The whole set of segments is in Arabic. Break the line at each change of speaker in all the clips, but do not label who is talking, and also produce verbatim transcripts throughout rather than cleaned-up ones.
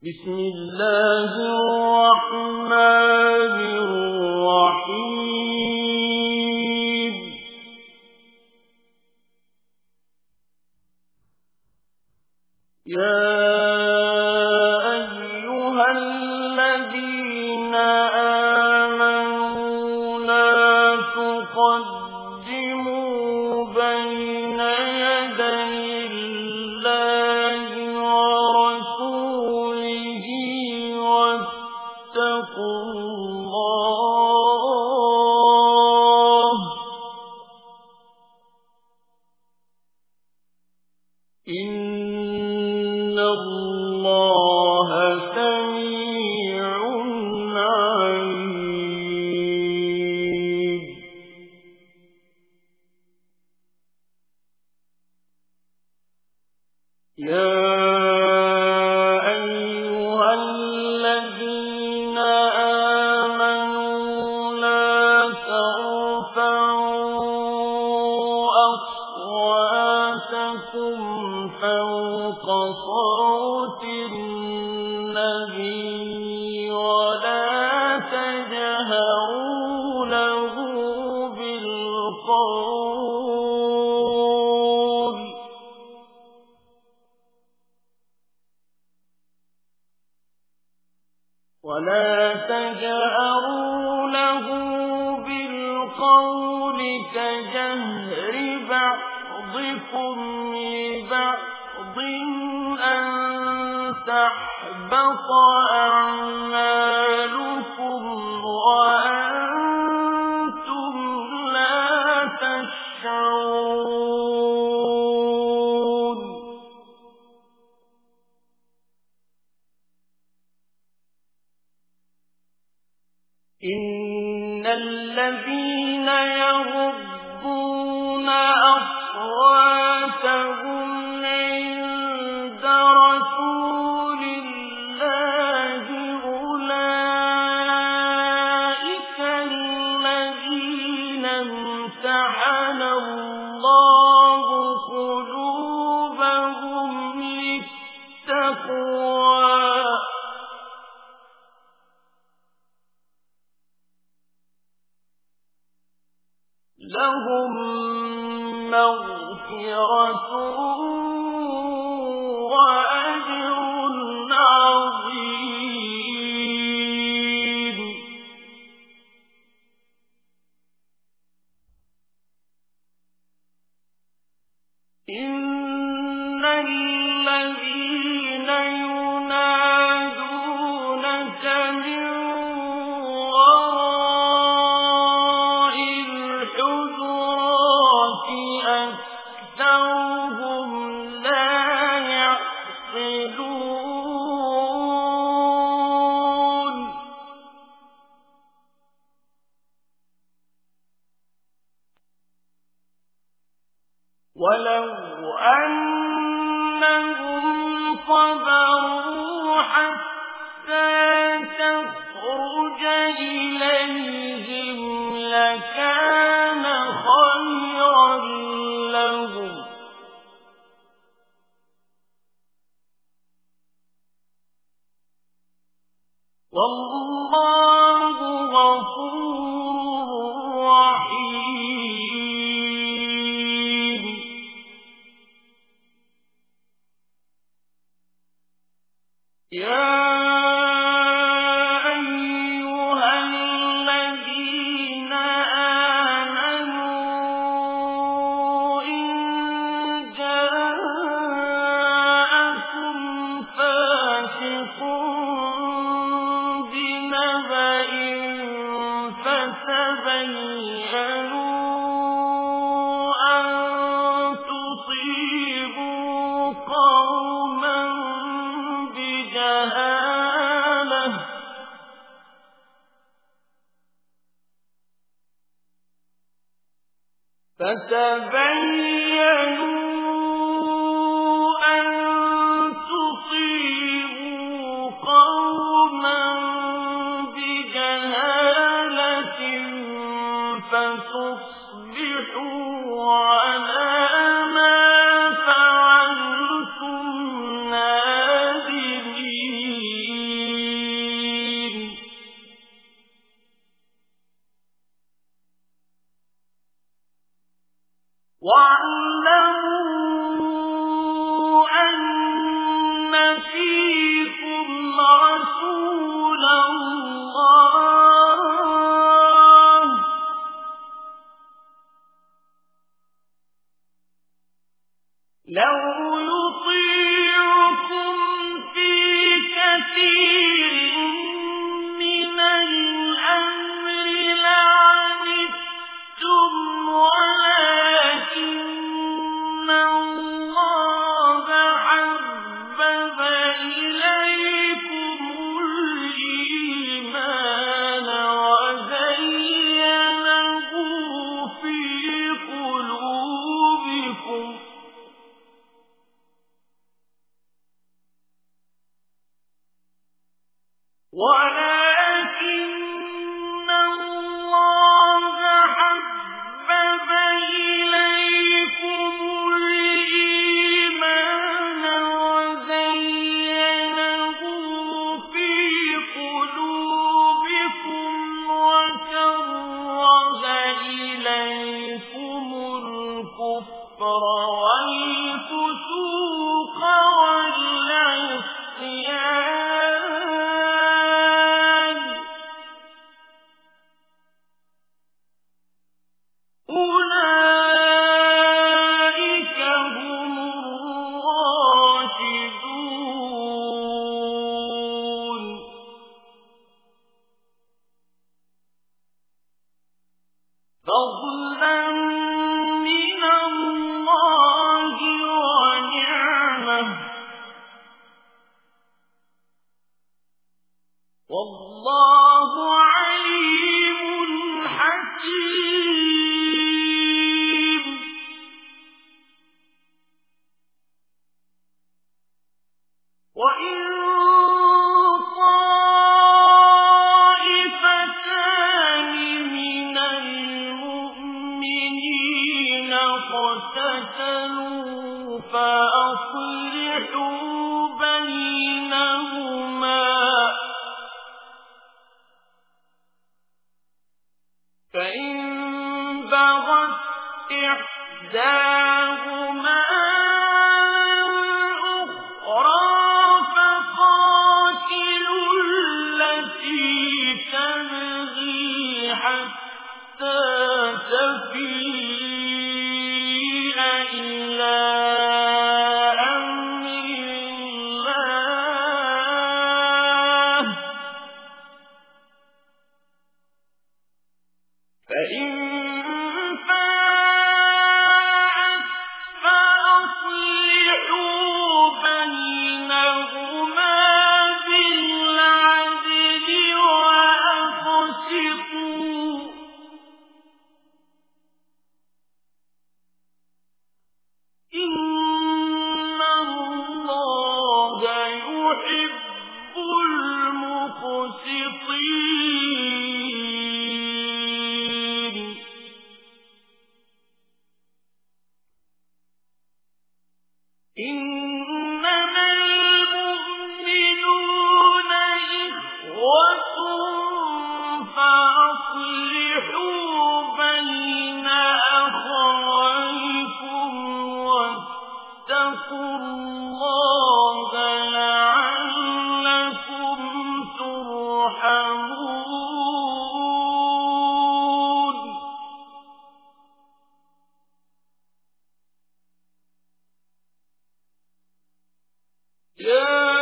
بسم الله الرحمن الرحيم يا أيها الذين آمنوا لا تقدموا بين يدي الله ورسوله واتقوا الله إن الله سميع عليم يا أيها الذين آمنوا لا ترفعوا أصواتكم فوق صوت النبي ولا تجهروا له بالقول ولا تجهروا له بالقول كجهر بعضكم لبعض أن تحبط أعمالكم وأنتم لا تشعرون إن الذين يغضون أصواتهم عند رسول الله أولئك الذين امتحن الله قلوبهم للتقوى لهم مغفرة وأجر عظيم إن الذين ينادونك من أكثرهم لا يعقلون ولو أنهم صبروا حتى تخرج إليهم لكان خيرا لهم والله غفور رحيم يا أيها الذين آمنوا إن جاءكم فاسق بنبأ فتبينوا أن تصيبوا قوما بجهالة فتبينوا أن تصيبوا قوما بجهالة فتصبحوا على ما فعلتم نادمين فيكم رسول الله لو يطيعكم في كثير من الأمر لعنتم ولكن الله حبب إليكم الإيمان وزينه في قلوبكم ولكن الله حبب إليكم الإيمان وزينه في قلوبكم وكره إليكم الكفر والفسوق والعصيان أولئك هم الراشدون فضلا من الله ونعمة والله عليم حكيم وإن طائفتان من المؤمنين اقتتلوا فأصلحوا بينهما فإن بغت إحداهما الأخرى فقاتلوا التي تبغي حتى تفيء إلى أمر الله فإن فاءت فأصلحوا بينهما بالعدل وأقسطوا إن الله يحب المقسطين إنما المؤمنون إخوة فأصلحوا بين أخويكم واتقوا الله لعلكم ترحمون يا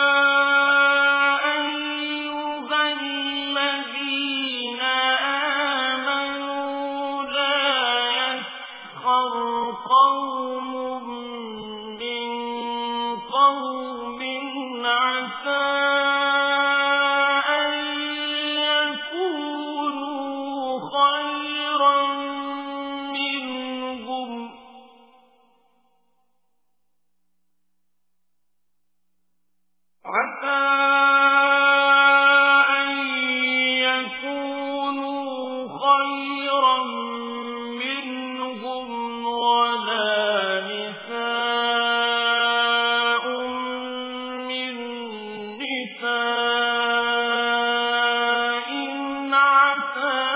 أيها الذين آمنوا لا يسخر قوم من قوم عسى أن يكونوا خيرا منهم عسى أن يكونوا خيرا منهم ولا نساء من نساء عسى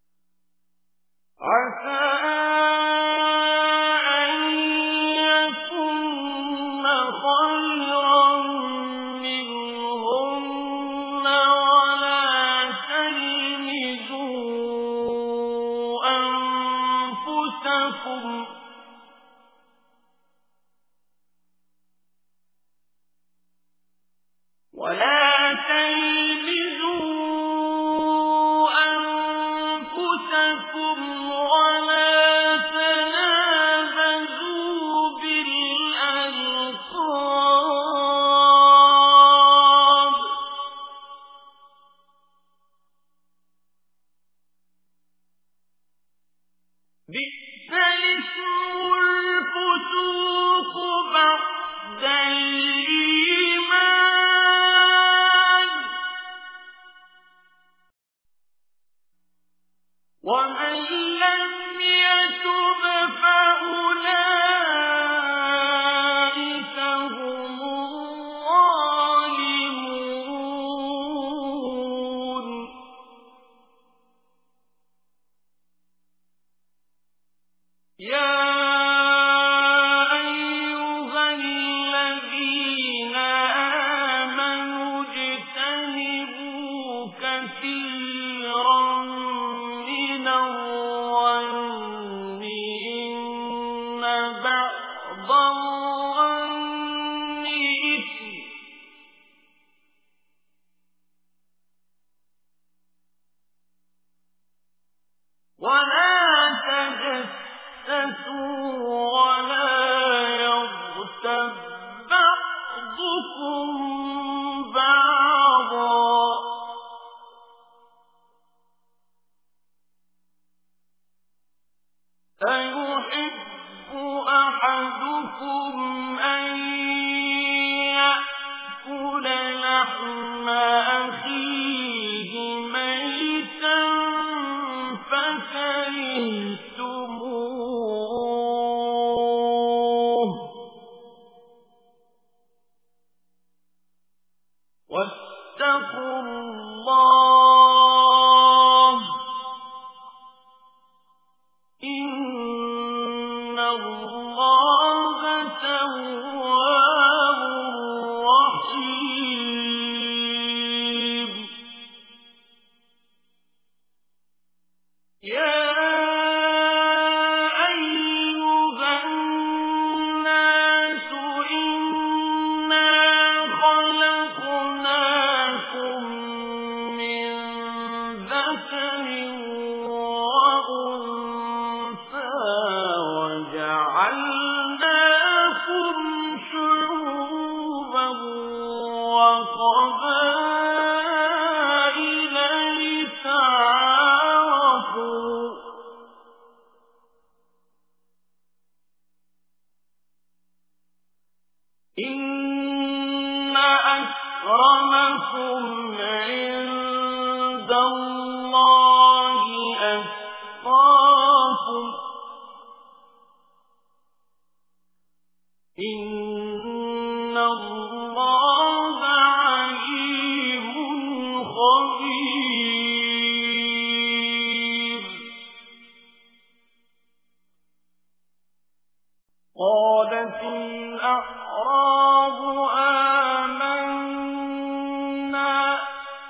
عسى أن يكونوا بَعْضُكُمْ بَعْضًا أَيُحِبُّ أَحَدُكُمْ أَن يَأْكُلَ لَحْمَ أَخِيهِ مَيْتًا فَكَرِهْتُمُوهُ وَاتَّقُوا اللَّهَ إِنَّ اللَّهَ تَوَّابٌ رَّحِيمٌ يَا أَيُّهَا النَّاسُ إِنَّا خَلَقْنَاكُم مِّن ذَكَرٍ وَأُنثَىٰ وَجَعَلْنَاكُمْ شُعُوبًا وَقَبَائِلَ لِتَعَارَفُوا ۚ إِنَّ أَكْرَمَكُمْ عِندَ اللَّهِ أَتْقَاكُمْ ۚ إِنَّ اللَّهَ عَلِيمٌ خَبِيرٌ قَالَتِ الْأَعْرَابُ آمَنَّا ۖ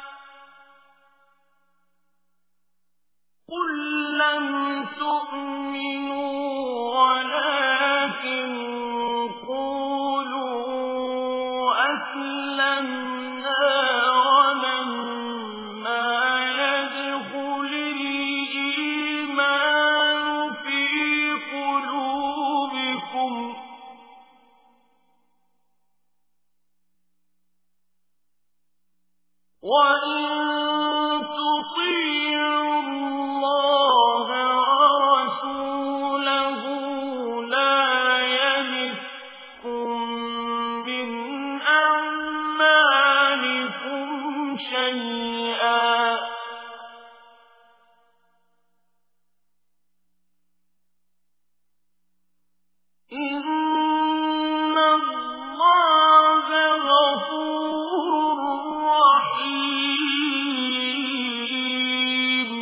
قُل لَّمْ تُؤْمِنُوا وَلَٰكِن قُولُوا أَسْلَمْنَا وَلَمَّا يَدْخُلِ الْإِيمَانُ فِي قُلُوبِكُمْ ۖ وَإِن تُطِيعُوا اللَّهَ وَرَسُولَهُ لَا يَلِتْكُم مِّنْ أَعْمَالِكُمْ شَيْئًا ۚ إِنَّ اللَّهَ غَفُورٌ رَّحِيمٌ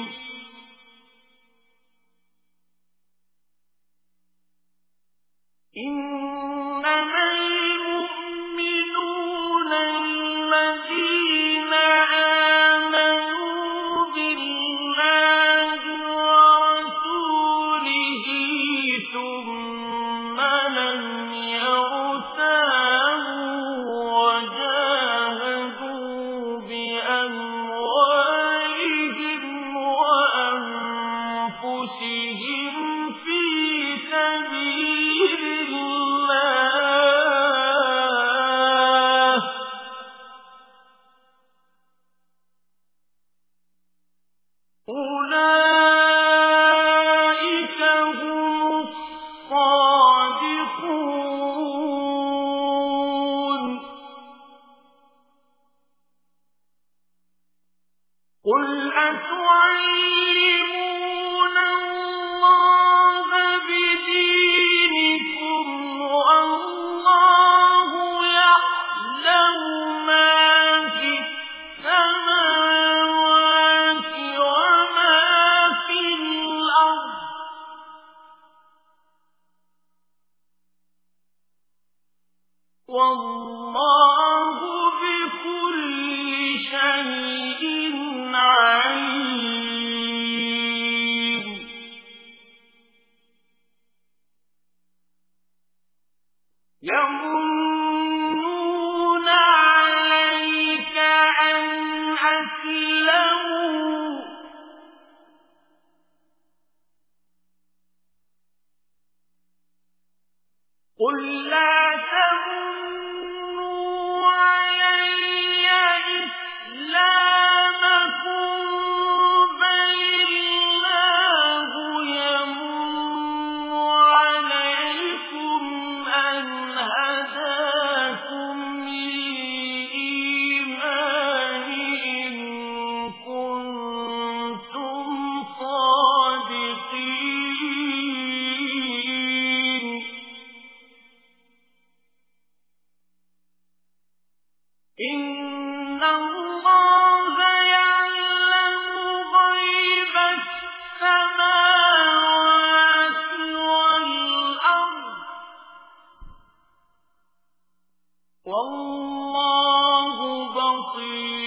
إِنَّمَا الْمُؤْمِنُونَ الَّذِينَ آمَنُوا بِاللَّهِ وَرَسُولِهِ ثُمَّ لَمْ يَرْتَابُوا وَجَاهَدُوا بِأَمْوَالِهِمْ وَأَنفُسِهِمْ فِي سَبِيلِ اللَّهِ ۚ أُولَٰئِكَ هُمُ الصَّادِقُونَ قُلْ أَتُعَلِّمُونَ اللَّهَ بِدِينِكُمْ وَاللَّهُ يَعْلَمُ مَا فِي السَّمَاوَاتِ وَمَا فِي الْأَرْضِ ۚ وَاللَّهُ بِكُلِّ شَيْءٍ عَلِيمٌ يَمُنُّونَ عَلَيْكَ أَنْ أَسْلَمُوا ۖ قُل لَّا تَمُنُّوا إن الله يعلم غيب السماوات والأرض والله بصير